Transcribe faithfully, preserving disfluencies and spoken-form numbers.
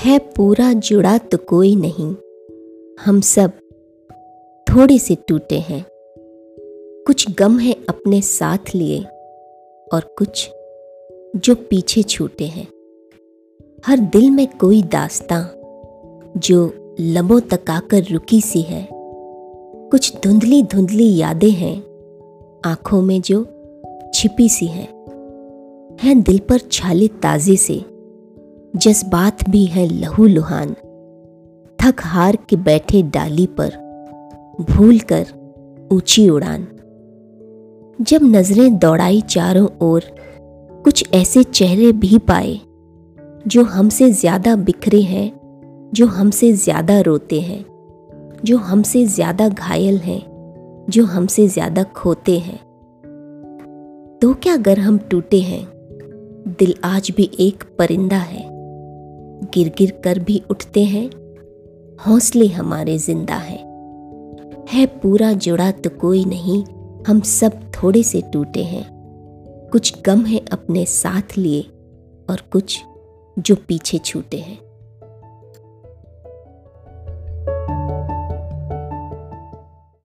है पूरा जुड़ा तो कोई नहीं, हम सब थोड़े से टूटे हैं। कुछ गम है अपने साथ लिए और कुछ जो पीछे छूटे हैं। हर दिल में कोई दास्तां जो लबों तक आकर रुकी सी है। कुछ धुंधली धुंधली यादें हैं आंखों में जो छिपी सी है। हैं दिल पर छाले ताजे से, जज्बात भी है लहू लुहान। थक हार के बैठे डाली पर, भूल कर ऊंची उड़ान। जब नजरें दौड़ाई चारों ओर, कुछ ऐसे चेहरे भी पाए जो हमसे ज्यादा बिखरे हैं, जो हमसे ज्यादा रोते हैं, जो हमसे ज्यादा घायल हैं, जो हमसे ज्यादा खोते हैं। तो क्या अगर हम टूटे हैं, दिल आज भी एक परिंदा है। गिर गिर कर भी उठते हैं, हौसले हमारे जिंदा हैं। है पूरा जुड़ा तो कोई नहीं, हम सब थोड़े से टूटे हैं। कुछ गम है अपने साथ लिए और कुछ जो पीछे छूटे हैं।